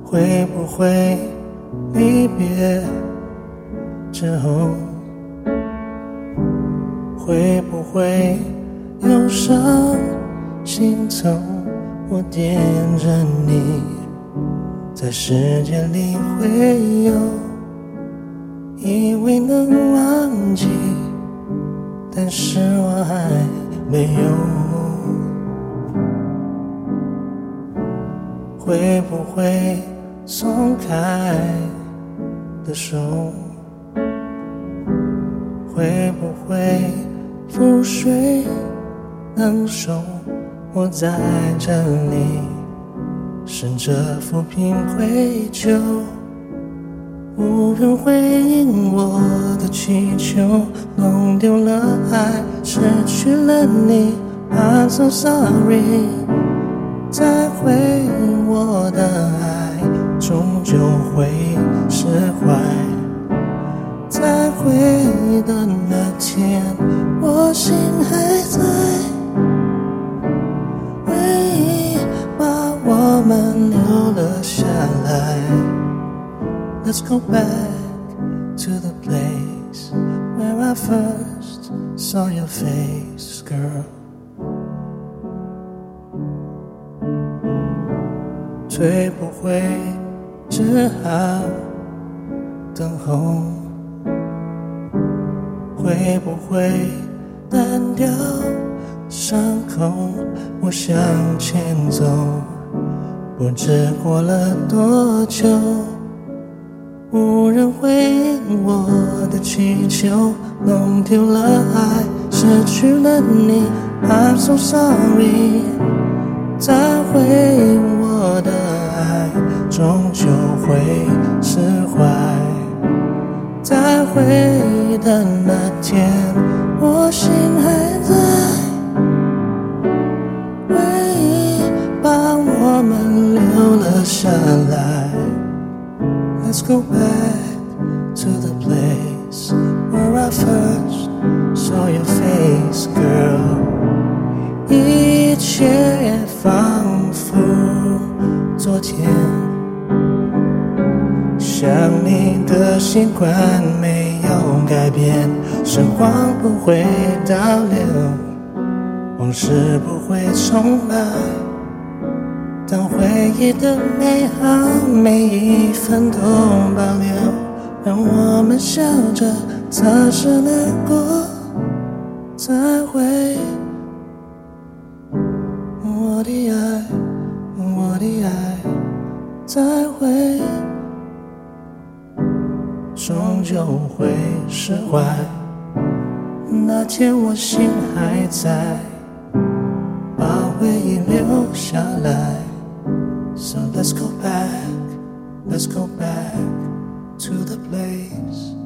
会不会离别之后，会不会忧伤心痛？我惦着你，在时间里会有，以为能忘记，但是我还没有。会不会松开的手？会不会覆水难收？我在这里试着抚平愧疚，无人回应我的祈求，弄丢了爱，失去了你。I'm so sorry， 再回我的爱，终究会释怀。再回的那天，我心还在，回忆把我们留了下来。Let's go back to the place where I first saw your face, girl。 会不会只好等候？会不会淡掉伤口？我向前走，不知过了多久，无人回应我的祈求，弄丢了爱，失去了你。I'm so sorry， 再回我的爱，终究会释怀。再回的那天，我心还在，回忆把我们留了下来。Let's go back to the place where I first saw your face, girl。 一切仿佛昨天，想你的习惯没有改变，时光不会倒流，往事不会重来，当回忆的美好每一分都保留，让我们笑着测试难过，再会我的爱，我的爱，再会终究会释怀。那天我心还在，把回忆留下来。So let's go back to the place